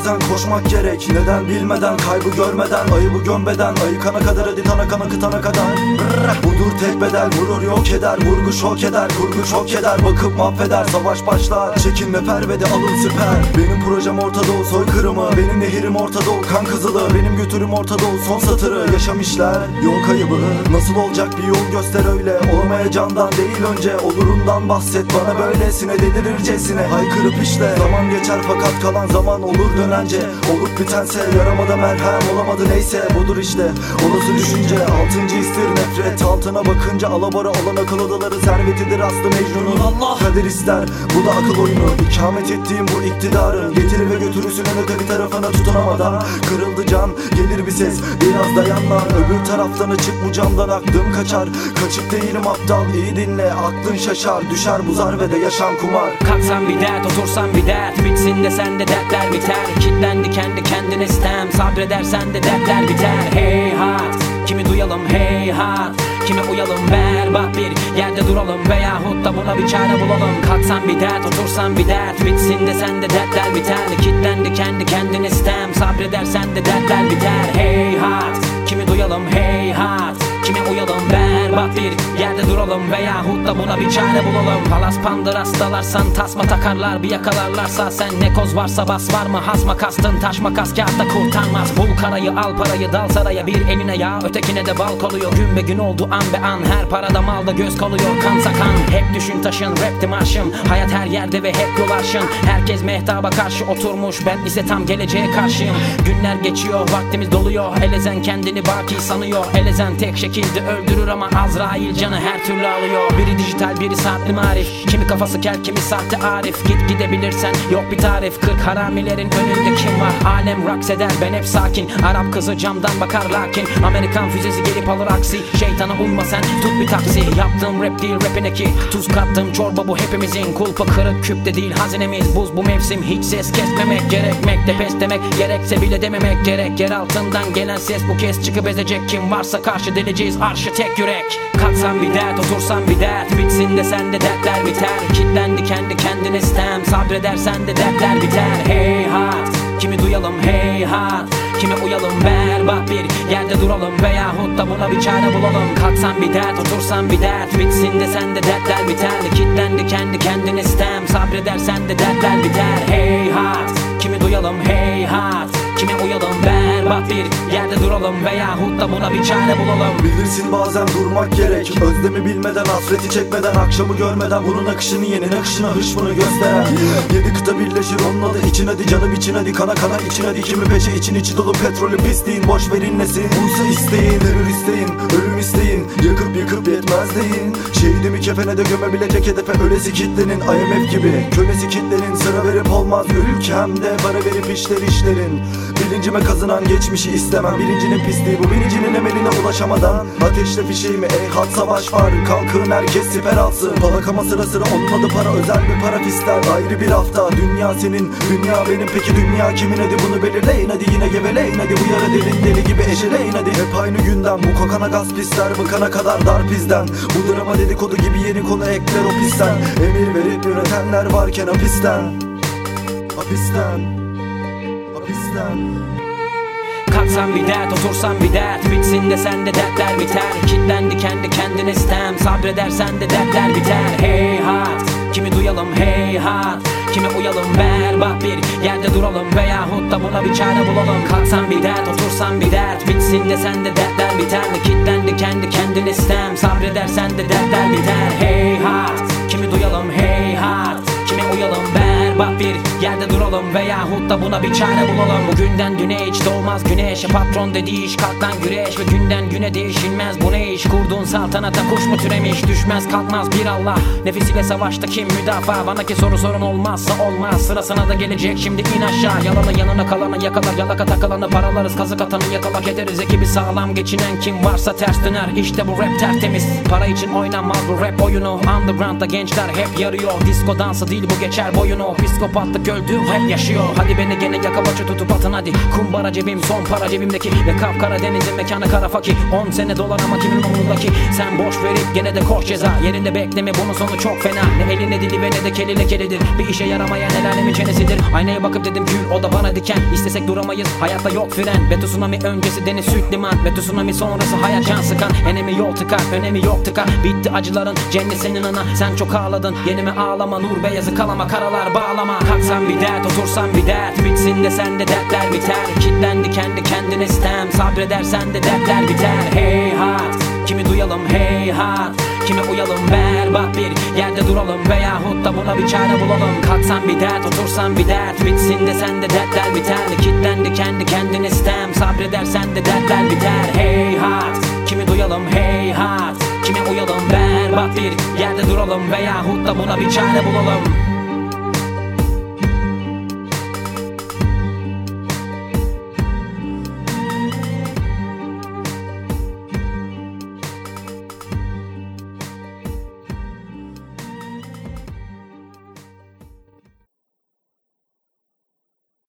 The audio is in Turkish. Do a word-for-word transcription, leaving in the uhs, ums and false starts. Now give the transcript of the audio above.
zaten koşmak gerek. Neden bilmeden, kaybı görmeden, ayıbı gömbeden, ayıkana kadar hadi tana kana kıtana kadar. Brrr, budur tek bedel, vurur yok eder, vurgu şok eder, kurgu çok eder, bakıp mahveder, savaş başlar. Çekinme pervede alın siper. Benim projem Orta Doğu soykırımı, benim nehirim Orta Doğu kan kızılı, benim götürüm Orta Doğu son satırı. Yaşam işler yol kaybı, nasıl olacak bir yol göster öyle. Olamayacağından değil önce olurundan bahset, bana böylesine delirircesine haykırıp işte. Zaman geçer fakat kalan zaman olur dönence. Olup bitense yaramada merhem olamadı neyse budur işte. Olası düşünce altıncı istir nefret, altına bakınca alabora olan akıl odaları servetidir aslı Mecnun'un. Allah kader ister, bu da akıl oyunu. İkamet ettiğim bu iktidarın getirir ve götürüsünü ne bir tarafına tutunamadan. Kırıldı can, gelir bir ses, biraz dayan lan. Öbür taraftan açık bu camdan aklım kaçar. Kaçık değilim aptal, iyi dinle, aklın şaşar. Düşer buzar ve de yaşam kumar. Kalksan bir dert, otursan bir dert, bitsin de sende dertler biter. Kitlendi kendi kendine sitem, sabredersen de dertler biter. Hey hat, kimi duyalım hey hat, kimi uyalım berbat bir yerde duralım, veyahut da buna bir çare bulalım. Kalksan bir dert, otursan bir dert, bitsin de sende dertler biter. Kitlendi kendi kendine sitem, sabredersen de dertler biter. Hey hat, kimi duyalım hey hat, kimi uyalım berbat bir yerde duralım, veyahut da buna bir çare bulalım. Palas pandır hastalarsan tasma takarlar, bir yakalarlarsa sen ne koz varsa bas. Var mı hasma kastın, taş makas kağıtta kurtarmaz. Bul karayı al parayı, dal saraya, bir eline yağ ötekine de bal koluyor. Gün be gün oldu an be an, her parada malda göz koluyor, kansa kan. Hep düşün taşın, rapti marşım, hayat her yerde ve hep yol arşın. Herkes mehtaba karşı oturmuş, ben ise tam geleceğe karşıyım. Günler geçiyor, vaktimiz doluyor, elezen kendini baki sanıyor. Elezen tek şekilde öldürür ama Azrail canı her türlü alıyor. Biri dijital, biri saatli marif, kimi kafası kel, kimi sahte arif. Git gidebilirsen yok bir tarif, kırk haramilerin önünde kim var? Alem raks eder, ben hep sakin. Arap kızı camdan bakar lakin Amerikan füzesi gelip alır aksi. Şeytana uyma sen, tut bir taksi. Yaptığım rap değil rapine ki tuz kattım çorba, bu hepimizin. Kulpa kırık küpte değil hazinemiz buz, bu mevsim hiç ses kesmemek gerekmek de pes demek, gerekse bile dememek gerek. Yer altından gelen ses bu kez çıkıp ezecek, kim varsa karşı deleceğiz arşı tek yürek. Kalksan bir dert, otursan bir dert, bitsin de sende dertler biter. Kitlendi kendi kendine sitem, sabredersen de dertler biter. Hey hat, kimi duyalım hey hat, kimi uyalım berbat bir yerde duralım, veyahut da buna bir çare bulalım. Kalksan bir dert, otursan bir dert, bitsin de sende dertler biter. Kitlendi kendi kendine sitem, sabredersen de dertler biter. Hey hat, kimi duyalım hey hat, kimi uyalım berbat bir yerde duralım, veyahut da buna bir çare bulalım. Bilirsin bazen durmak gerek, özlemi bilmeden, hasreti çekmeden, akşamı görmeden, bunun akışını yenin akışına hışmını gösteren. Yedi kıta birleşir onun adı için hadi, canı biçin hadi, kana kana için hadi. Kimi peçe için içi dolu petrolü pisliğin, boş verin nesin? Buysa isteyin, terör isteyin, ölüm isteyin, yakıp yıkıp yetmez deyin. Şehidimi kefene de gömebilecek hedefe ölesi kitlenin, I M F gibi kölesi kitlenin. Sıra verip olmaz ülkemde, para verip işler işlerin. Bilincime kazınan geçmişi istemem, bilincinin pisliği bu, bilincinin emeline ulaşamadan. Ateşle fişeğimi ey hat, savaş var, kalkın herkes siper alsın. Palakama sıra sıra onun adı para, özel bir para pisler, ayrı bir hafta. Dünya senin, dünya benim, peki dünya kimin? Hadi bunu belirleyin hadi, yine geveleyin hadi. Bu yara derin deli gibi eşeleyin hadi. Hep aynı günden bu kokana gaz pisler, bıkana kadar dar bizden. Bu drama dedikodu gibi yeni konu ekler o pisten. Emir verip yönetenler varken hapisten, hapisten, hapisten. Kalksan bir dert, otursan bir dert, bitsin de sende dertler biter. Kitlendi kendi kendine sitem, sabredersen de dertler biter. Hey hat, kimi duyalım hey hat, kimi uyalım berbat bir yerde duralım, veyahut da buna bir çare bulalım. Kalksan bir dert, otursan bir dert, bitsin de sende dertler biter. Kitlendi kendi kendine sitem, sabredersen de dertler biter. Hey hat, kimi duyalım hey hat, kimi uyalım berbat bir yerde duralım, veyahut da buna bir çare bulalım. Bugünden düne hiç doğmaz güneş, patron dediği iş kalk lan güreş. Ve günden güne değişilmez bu ne iş, kurduğun saltanata kuş mu türemiş? Düşmez kalkmaz bir Allah, nefisiyle savaşta kim müdafaa? Bana ki soru sorun olmazsa olmaz, sırasına da gelecek şimdi in aşağı. Yalanı yanına kalanı yakalar, yalaka takılanı paralarız, kazık atanı yakalak ederiz. Ekibi sağlam geçinen kim varsa ters döner, işte bu rap tertemiz. Para için oynanmaz bu rap oyunu, underground'da gençler hep yarıyor. Disco dansı değil bu geçer boyunu, Psikopatlık öldü hep yaşıyor. Hadi beni gene yaka başı tutup atın hadi. Kumbara cebim son para cebimdeki. Ve Kapkara denizin mekanı kara fakir. On sene dolar ama kimin umurundaki. Sen boş verip gene de koş ceza. Yerinde bekleme bunun sonu çok fena. Ne eli ne dili ve ne de keli lekelidir. Bir işe yaramayan el alemin çenesidir. Aynaya bakıp dedim gül o da bana diken. İstesek duramayız hayatta yok fren. Ve tsunami öncesi deniz süt liman. Ve tsunami sonrası hayat can sıkan. Enemi yol tıkar önemi yok tıkar. Bitti acıların cennet senin ana. Sen çok ağladın yenime ağlama. Nur beyazı kalama karalar bağlama. Kalksan bir dert otursan bir dert. Bitsin de sende dertler biter. Kitlendi kendi kendine sitem. Sabredersen de dertler biter. Hey hat kimi duyalım hey hat. Kimi uyalım berbat bir yerde duralım. Veyahut da buna bir çare bulalım. Kalksan bir dert otursan bir dert. Bitsin de sende dertler biter. Kitlendi kendi kendine sitem. Sabredersen de dertler biter. Hey hat kimi duyalım hey hat. Kimi uyalım berbat bir yerde duralım. Veyahut da buna bir çare bulalım.